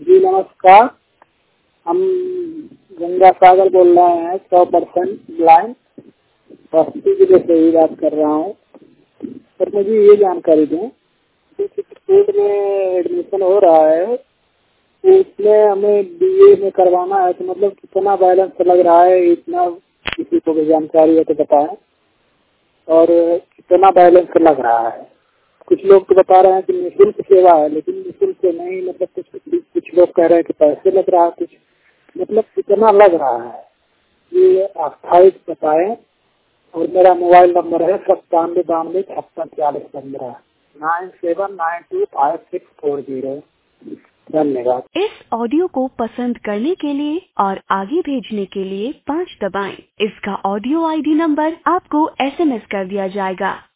जी नमस्कार। हम गंगा सागर बोल रहे हैं, 100% ब्लाइंड बस्ती जिले से ही बात कर रहा हूँ। सर मुझे ये जानकारी दें कि चित्रकूट में एडमिशन हो रहा है तो इसमें हमें बीए में करवाना है, तो मतलब कितना बैलेंस लग रहा है, इतना किसी को भी जानकारी है तो बताएं। और कितना बैलेंस लग रहा है। कुछ लोग तो बता रहे हैं कि निःशुल्क सेवा है, लेकिन निःशुल्क नहीं, मतलब कुछ लोग कह रहे हैं कि पैसे लग रहा है, कुछ मतलब कितना लग रहा है ये अस्थायी बताएं। और मेरा मोबाइल नंबर है 9792564015 97925640। धन्यवाद। इस ऑडियो को पसंद करने के लिए और आगे भेजने के लिए 5 दबाएं। इसका ऑडियो आईडी नंबर आपको एसएमएस कर दिया जाएगा।